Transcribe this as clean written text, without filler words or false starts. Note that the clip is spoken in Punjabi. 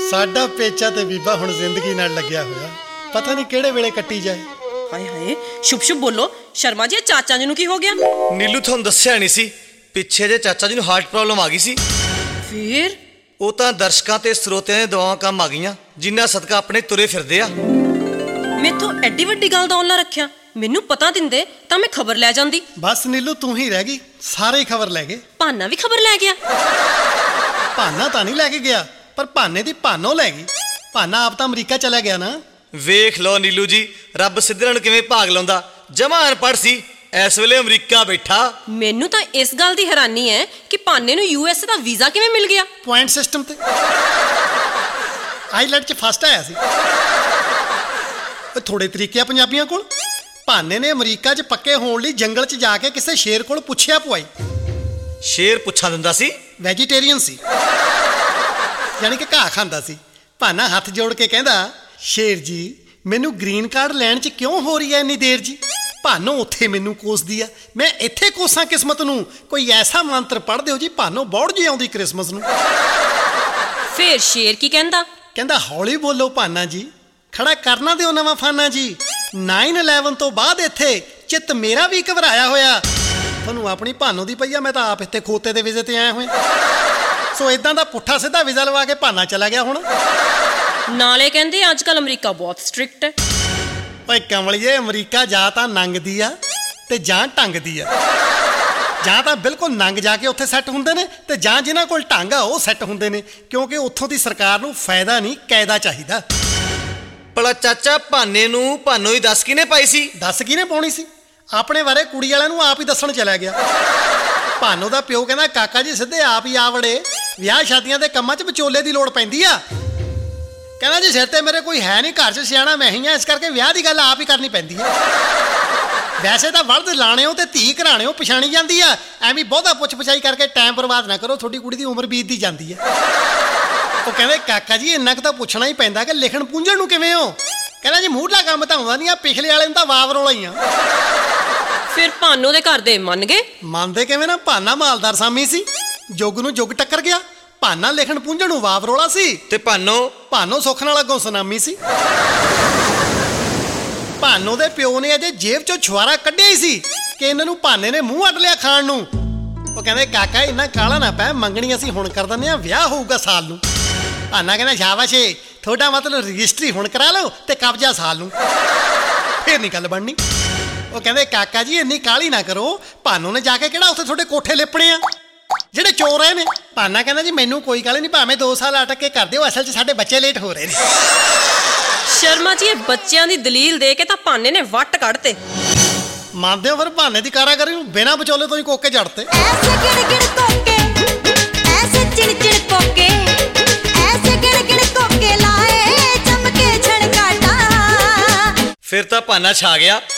ਸਾਡਾ ਪੇਚਾ ਤੇ ਬੀਬਾ ਹੁਣ ਜ਼ਿੰਦਗੀ ਨਾਲ ਲੱਗਿਆ ਹੋਇਆ, ਪਤਾ ਨਹੀਂ ਕਿਹੜੇ ਵੇਲੇ ਕੱਟੀ ਜਾਏ। ਹਾਏ ਹਾਏ, ਸ਼ੁਭ ਸ਼ੁਭ ਬੋਲੋ। ਸ਼ਰਮਾ ਜੀ, ਚਾਚਾ ਜੀ ਨੂੰ ਕੀ ਹੋ ਗਿਆ? ਨੀਲੂ ਤੁਹਾਨੂੰ ਦੱਸਿਆ ਨਹੀਂ ਸੀ, ਪਿੱਛੇ ਜੇ ਚਾਚਾ ਜੀ ਨੂੰ ਹਾਰਟ ਪ੍ਰੋਬਲਮ ਆ ਗਈ ਸੀ। ਫਿਰ ਉਹ ਤਾਂ ਦਰਸ਼ਕਾਂ ਤੇ ਸਰੋਤਿਆਂ ਦੀਆਂ ਦੁਆਵਾਂ ਕੰਮ ਆ ਗਈਆਂ, ਜਿਨ੍ਹਾਂ ਸਦਕਾ ਆਪਣੇ ਤੁਰੇ ਫਿਰਦੇ ਆ। ਮੈਥੋਂ ਐਡੀ ਵੱਡੀ ਗੱਲ ਦਾ ਔਲਾ ਰੱਖਿਆ। ਮੈਨੂੰ ਪਤਾ ਦਿੰਦੇ ਤਾਂ ਮੈਂ ਖਬਰ ਲੈ ਜਾਂਦੀ। ਬਸ ਨੀਲੂ ਤੂੰ ਹੀ ਰਹਿ ਗਈ, ਸਾਰੇ ਖਬਰ ਲੈ ਗਏ। ਭਾਨਾ ਵੀ ਖਬਰ ਲੈ ਗਿਆ। ਭਾਨਾ ਤਾਂ ਨਹੀਂ ਲੈ ਕੇ ਗਿਆ, ਪਰ ਭਾਨੇ ਦੀ ਭਾਨੋ ਲੈ ਗਈ। ਭਾਨਾ ਆਪ ਤਾਂ ਅਮਰੀਕਾ ਚਲਾ ਗਿਆ ਨਾ। ਵੇਖ ਲਓ ਨੀਲੂ ਜੀ, ਰੱਬ ਸਿੱਧਰਾਂ ਨੂੰ ਕਿਵੇਂ ਭਾਗ ਲਾਉਂਦਾ। ਜਮਾਂ ਅਨਪੜ੍ਹ ਸੀ, ਇਸ ਵੇਲੇ ਅਮਰੀਕਾ ਬੈਠਾ। ਮੈਨੂੰ ਤਾਂ ਇਸ ਗੱਲ ਦੀ ਹੈਰਾਨੀ ਹੈ ਕਿ ਭਾਨੇ ਨੂੰ ਯੂਐਸ ਦਾ ਵੀਜ਼ਾ ਕਿਵੇਂ ਮਿਲ ਗਿਆ? ਪੁਆਇੰਟ ਸਿਸਟਮ ਤੇ ਆਈਲੈਂਡ 'ਚ ਫਸਟ ਆਇਆ ਸੀ। ਥੋੜੇ ਤਰੀਕੇ ਆ ਪੰਜਾਬੀਆਂ ਕੋਲ। ਭਾਨੇ ਨੇ ਅਮਰੀਕਾ 'ਚ ਪੱਕੇ ਹੋਣ ਲਈ ਜੰਗਲ 'ਚ ਜਾ ਕੇ ਕਿਸੇ ਸ਼ੇਰ ਕੋਲ ਪੁੱਛਿਆ ਪੁਆਈ। ਸ਼ੇਰ ਪੁੱਛਾ ਦਿੰਦਾ ਸੀ? ਵੈਜੀਟੇਰੀਅਨ ਸੀ, ਯਾਨੀ ਕਿ ਘਾਹ ਖਾਂਦਾ ਸੀ। ਭਾਨਾ ਹੱਥ ਜੋੜ ਕੇ ਕਹਿੰਦਾ, ਸ਼ੇਰ ਜੀ ਮੈਨੂੰ ਗ੍ਰੀਨ ਕਾਰਡ ਲੈਣ 'ਚ ਕਿਉਂ ਹੋ ਰਹੀ ਹੈ ਇੰਨੀ ਦੇਰ ਜੀ? ਭਾਨੋ ਉੱਥੇ ਮੈਨੂੰ ਕੋਸਦੀ ਆ, ਮੈਂ ਇੱਥੇ ਕੋਸਾਂ ਕਿਸਮਤ ਨੂੰ। ਕੋਈ ਐਸਾ ਮੰਤਰ ਪੜ੍ਹ ਦਿਓ ਜੀ, ਭਾਨੋ ਬੌੜ ਜੀ ਆਉਂਦੀ ਕ੍ਰਿਸਮਸ ਨੂੰ। ਫਿਰ ਸ਼ੇਰ ਕੀ ਕਹਿੰਦਾ? ਕਹਿੰਦਾ ਹੌਲੀ ਬੋਲੋ ਭਾਨਾ ਜੀ, ਖੜਾ ਕਰਨਾ ਦਿਓ ਨਵਾਂ ਫਾਨਾ ਜੀ। 9/11 ਤੋਂ ਬਾਅਦ ਇੱਥੇ ਚਿੱਤ ਮੇਰਾ ਵੀ ਘਬਰਾਇਆ ਹੋਇਆ। ਤੁਹਾਨੂੰ ਆਪਣੀ ਭਾਨੋ ਦੀ ਪਈ ਆ, ਮੈਂ ਤਾਂ ਆਪ ਇੱਥੇ ਖੋਤੇ ਦੇ ਵੀਜ਼ੇ ਤੇ ਆਇਆ ਹੋਇਆ। ਸੋ ਇਦਾਂ ਦਾ ਪੁੱਠਾ ਸਿੱਧਾ ਵੀਜ਼ਾ ਲਵਾ ਕੇ ਭਾਨਾ ਚਲਾ ਗਿਆ ਹੁਣ। ਨਾਲੇ ਕਹਿੰਦੇ ਅੱਜ ਕੱਲ ਅਮਰੀਕਾ ਬਹੁਤ ਸਟ੍ਰਿਕਟ ਹੈ। ਓਏ ਕਮਲੀਏ, ਅਮਰੀਕਾ ਜਾਂ ਤਾਂ ਨੰਗਦੀ ਆ ਤੇ ਜਾਂ ਢੰਗਦੀ ਆ। ਜਾਂ ਤਾਂ ਬਿਲਕੁਲ ਨੰਗ ਜਾ ਕੇ ਉੱਥੇ ਸੈੱਟ ਹੁੰਦੇ ਨੇ, ਤੇ ਜਾਂ ਜਿਨ੍ਹਾਂ ਕੋਲ ਢੰਗ ਆ ਉਹ ਸੈੱਟ ਹੁੰਦੇ ਨੇ, ਕਿਉਂਕਿ ਉੱਥੋਂ ਦੀ ਸਰਕਾਰ ਨੂੰ ਫਾਇਦਾ ਨਹੀਂ ਕਾਇਦਾ ਚਾਹੀਦਾ। ਭਲਾ ਚਾਚਾ ਭਾਨੇ ਨੂੰ ਭਾਨੋ ਹੀ ਦੱਸ ਕਿਹਨੇ ਪਾਈ ਸੀ? ਦੱਸ ਕਿਹਨੇ ਪਾਉਣੀ ਸੀ? ਆਪਣੇ ਬਾਰੇ ਕੁੜੀ ਵਾਲਿਆਂ ਨੂੰ ਆਪ ਹੀ ਦੱਸਣ ਚਲਾ ਗਿਆ। ਭਾਨੋ ਦਾ ਪਿਓ ਕਹਿੰਦਾ, ਕਾਕਾ ਜੀ ਸਿੱਧੇ ਆਪ ਹੀ ਆ ਵੜੇ, ਵਿਆਹ ਸ਼ਾਦੀਆਂ ਦੇ ਕੰਮਾਂ 'ਚ ਵਿਚੋਲੇ ਦੀ ਲੋੜ ਪੈਂਦੀ ਆ। ਕਹਿੰਦਾ ਜੀ ਸਿਰ ਤੇ ਮੇਰੇ ਕੋਈ ਹੈ ਨਹੀਂ, ਘਰ 'ਚ ਸਿਆਣਾ ਮੈਂ ਹੀ ਆ, ਇਸ ਕਰਕੇ ਵਿਆਹ ਦੀ ਗੱਲ ਆਪ ਹੀ ਕਰਨੀ ਪੈਂਦੀ ਹੈ। ਵੈਸੇ ਤਾਂ ਵਲਦ ਲਾਣਿਓ ਤੇ ਧੀ ਘਰਾਣਿਓ ਪਛਾਣੀ ਜਾਂਦੀ ਆ, ਐਵੇਂ ਬਹੁਤਾ ਪੁੱਛ ਪਛਾਈ ਕਰਕੇ ਟਾਈਮ ਬਰਬਾਦ ਨਾ ਕਰੋ, ਤੁਹਾਡੀ ਕੁੜੀ ਦੀ ਉਮਰ ਬੀਤਦੀ ਜਾਂਦੀ ਹੈ। ਉਹ ਕਹਿੰਦੇ, ਕਾਕਾ ਜੀ ਇੰਨਾ ਕੁ ਤਾਂ ਪੁੱਛਣਾ ਹੀ ਪੈਂਦਾ ਕਿ ਲਿਖਣ ਪੂੰਝਣ ਨੂੰ ਕਿਵੇਂ ਹੋ? ਕਹਿੰਦਾ ਜੀ ਮੂਹਰਲਾ ਕੰਮ ਤਾਂ ਆਉਂਦਾ ਨਹੀਂ ਆ, ਪਿਛਲੇ ਵਾਲੇ ਨੂੰ ਤਾਂ ਵਾਵ ਰੋਲਾ ਹੀ ਆ। ਫਿਰ ਭਾਨੋ ਦੇ ਘਰ ਦੇ ਮੰਨ ਗਏ? ਮੰਨਦੇ ਕਿਵੇਂ ਨਾ, ਭਾਨਾ ਮਾਲਦਾਰ ਸਾਮੀ ਸੀ, ਜੁਗ ਨੂੰ ਜੁਗ ਟੱਕਰ ਗਿਆ। ਭਾਨਾ ਲਿਖਣ ਪੂੰਝਣ ਨੂੰ ਵਾਵ ਰੋਲਾ ਸੀ, ਤੇ ਭਾਨੋ ਸੁੱਖ ਨਾਲ ਅੱਗੋਂ ਸੁਨਾਮੀ ਸੀ। ਭਾਨੋ ਦੇ ਪਿਓ ਨੇ ਅਜੇ ਜੇਬ 'ਚੋਂ ਛੁਆਰਾ ਕੱਢਿਆ ਹੀ ਸੀ ਕਿ ਇਹਨਾਂ ਨੂੰ ਭਾਨੇ ਨੇ ਮੂੰਹ ਅੱਡ ਲਿਆ ਖਾਣ ਨੂੰ। ਉਹ ਕਹਿੰਦੇ, ਕਾਕਾ ਇੰਨਾ ਕਾਲਾ ਨਾ ਪੈ, ਮੰਗਣੀ ਅਸੀਂ ਹੁਣ ਕਰ ਦਿੰਦੇ ਆ, ਵਿਆਹ ਹੋਊਗਾ ਸਾਲ ਨੂੰ। ਭਾਨਾ ਕਹਿੰਦਾ, ਸ਼ਾਬਾਸ਼ ਏ, ਤੁਹਾਡਾ ਮਤਲਬ ਰਜਿਸਟਰੀ ਹੁਣ ਕਰਾ ਲਓ ਤੇ ਕਬਜ਼ਾ ਸਾਲ ਨੂੰ, ਫੇਰ ਨਹੀਂ ਗੱਲ ਬਣਨੀ। ਉਹ ਕਹਿੰਦੇ, ਕਾਕਾ ਜੀ ਇੰਨੀ ਕਾਹਲੀ ਨਾ ਕਰੋ, ਭਾਨੋ ਨੇ ਜਾ ਕੇ ਕਿਹੜਾ ਉੱਥੇ ਤੁਹਾਡੇ ਕੋਠੇ ਲਿਪਣੇ ਆ ਜਿਹੜੇ ਚੋਰ ਆਏ ਨੇ। ਭਾਨਾ ਕਹਿੰਦਾ, ਜੀ ਮੈਨੂੰ ਕੋਈ ਗੱਲ ਨਹੀਂ, ਭਾਵੇਂ 2 ਸਾਲ ਅਟਕ ਕੇ ਕਰ ਦਿਓ, ਅਸਲ 'ਚ ਸਾਡੇ ਬੱਚੇ ਲੇਟ ਹੋ ਰਹੇ ਨੇ। ਸ਼ਰਮਾ ਜੀ, ਇਹ ਬੱਚਿਆਂ ਦੀ ਦਲੀਲ ਦੇ ਕੇ ਤਾਂ ਭਾਨੇ ਨੇ ਵੱਟ ਕੱਢਤੇ। ਮੰਨਦੇ ਹੋ ਫਿਰ ਭਾਨੇ ਦੀ ਕਾਰਾਗਰੀ ਨੂੰ ਬਿਨਾਂ ਵਿਚੋਲੇ ਤੋਂ ਹੀ ਕੋਕੇ ਜੜਤੇ। ਐਸੇ ਗਿੜ ਗਿੜ ਕੋਕੇ, ਐਸੇ ਚਿੜ ਚਿੜ ਕੋਕੇ, ਐਸੇ ਗਿੜ ਗਿੜ ਕੋਕੇ ਲਾਏ ਚਮਕੇ ਛੜਕਾਟਾ। ਫਿਰ ਤਾਂ ਭਾਨਾ ਛਾ ਗਿਆ।